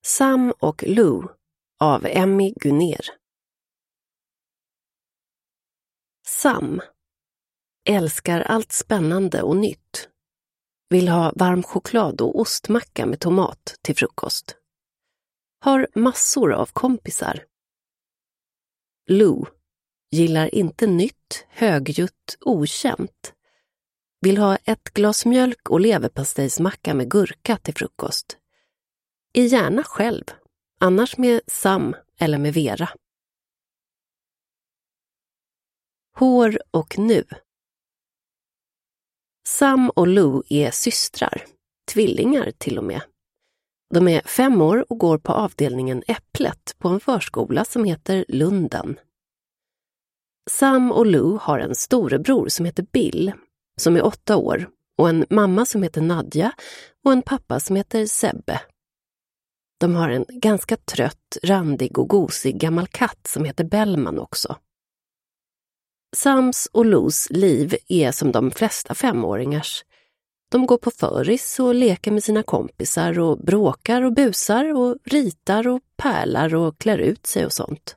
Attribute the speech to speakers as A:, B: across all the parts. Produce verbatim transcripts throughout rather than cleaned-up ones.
A: Sam och Lou av Emmy Gunér. Sam älskar allt spännande och nytt. Vill ha varm choklad och ostmacka med tomat till frukost. Har massor av kompisar. Lou gillar inte nytt, högljutt, okänt. Vill ha ett glas mjölk och leverpastejsmacka med gurka till frukost. Är gärna själv, annars med Sam eller med Vera. Hår och nu. Sam och Lou är systrar, tvillingar till och med. De är fem år och går på avdelningen Äpplet på en förskola som heter Lunden. Sam och Lou har en storebror som heter Bill, som är åtta år, och en mamma som heter Nadja och en pappa som heter Sebbe. De har en ganska trött, randig och gosig gammal katt som heter Bellman också. Sams och Lous liv är som de flesta femåringars. De går på föris och leker med sina kompisar och bråkar och busar och ritar och pärlar och klär ut sig och sånt.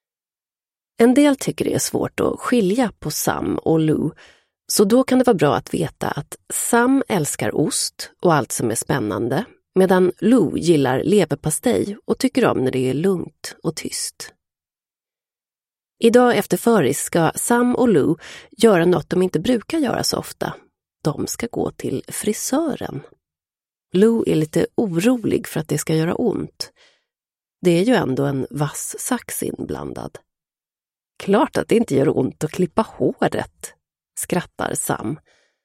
A: En del tycker det är svårt att skilja på Sam och Lou, så då kan det vara bra att veta att Sam älskar ost och allt som är spännande, medan Lou gillar leverpastej och tycker om när det är lugnt och tyst. Idag efter föris ska Sam och Lou göra något de inte brukar göra så ofta. De ska gå till frisören. Lou är lite orolig för att det ska göra ont. Det är ju ändå en vass sax inblandad. Klart att det inte gör ont att klippa håret, skrattar Sam.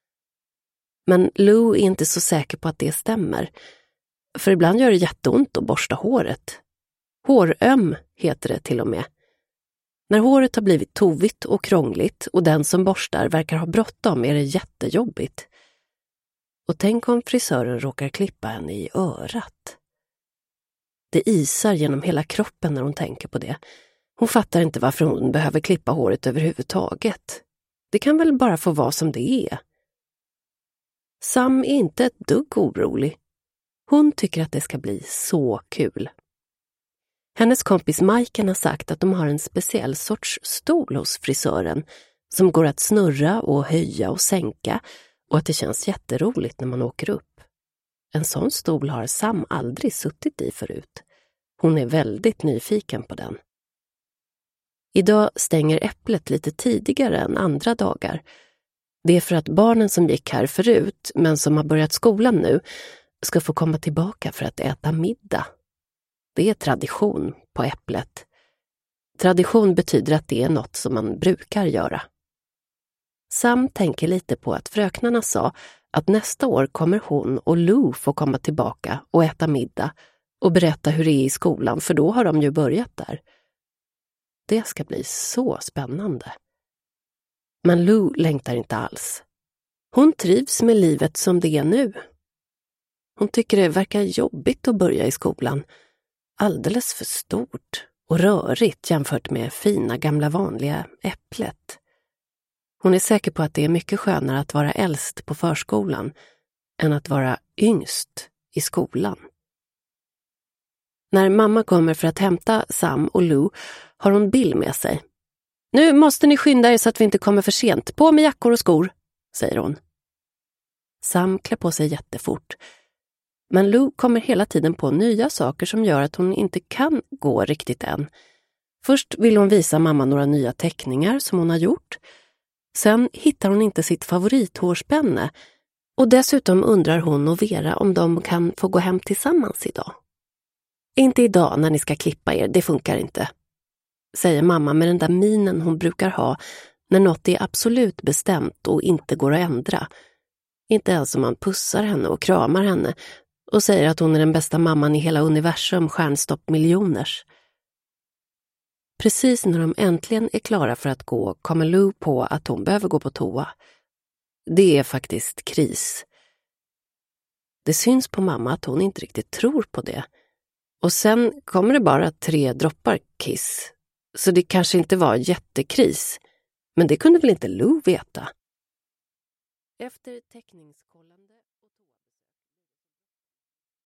A: Men Lou är inte så säker på att det stämmer. För ibland gör det jätteont att borsta håret. Håröm heter det till och med. När håret har blivit tovigt och krångligt och den som borstar verkar ha bråttom är det jättejobbigt. Och tänk om frisören råkar klippa henne i örat. Det isar genom hela kroppen när hon tänker på det. Hon fattar inte varför hon behöver klippa håret överhuvudtaget. Det kan väl bara få vara som det är. Sam är inte ett dugg orolig. Hon tycker att det ska bli så kul. Hennes kompis Majken har sagt att de har en speciell sorts stol hos frisören som går att snurra och höja och sänka, och att det känns jätteroligt när man åker upp. En sån stol har Sam aldrig suttit i förut. Hon är väldigt nyfiken på den. Idag stänger Äpplet lite tidigare än andra dagar. Det är för att barnen som gick här förut, men som har börjat skolan nu, ska få komma tillbaka för att äta middag. Det är tradition på Äpplet. Tradition betyder att det är något som man brukar göra. Sam tänker lite på att fröknarna sa att nästa år kommer hon och Lou få komma tillbaka och äta middag och berätta hur det är i skolan, för då har de ju börjat där. Det ska bli så spännande. Men Lou längtar inte alls. Hon trivs med livet som det är nu. Hon tycker det verkar jobbigt att börja i skolan. Alldeles för stort och rörigt jämfört med fina gamla vanliga Äpplet. Hon är säker på att det är mycket skönare att vara äldst på förskolan än att vara yngst i skolan. När mamma kommer för att hämta Sam och Lou har hon Bill med sig. Nu måste ni skynda er så att vi inte kommer för sent. På med jackor och skor, säger hon. Sam klär på sig jättefort. Men Lou kommer hela tiden på nya saker som gör att hon inte kan gå riktigt än. Först vill hon visa mamma några nya teckningar som hon har gjort. Sen hittar hon inte sitt favorithårspänne. Och dessutom undrar hon och Vera om de kan få gå hem tillsammans idag. Inte idag när ni ska klippa er, det funkar inte, säger mamma med den där minen hon brukar ha när något är absolut bestämt och inte går att ändra. Inte ens om man pussar henne och kramar henne och säger att hon är den bästa mamman i hela universum, stjärnstopp miljoners. Precis när de äntligen är klara för att gå kommer Lou på att hon behöver gå på toa. Det är faktiskt kris. Det syns på mamma att hon inte riktigt tror på det. Och sen kommer det bara tre droppar kiss. Så det kanske inte var jättekris. Men det kunde väl inte Lou veta. Efter teckningskollen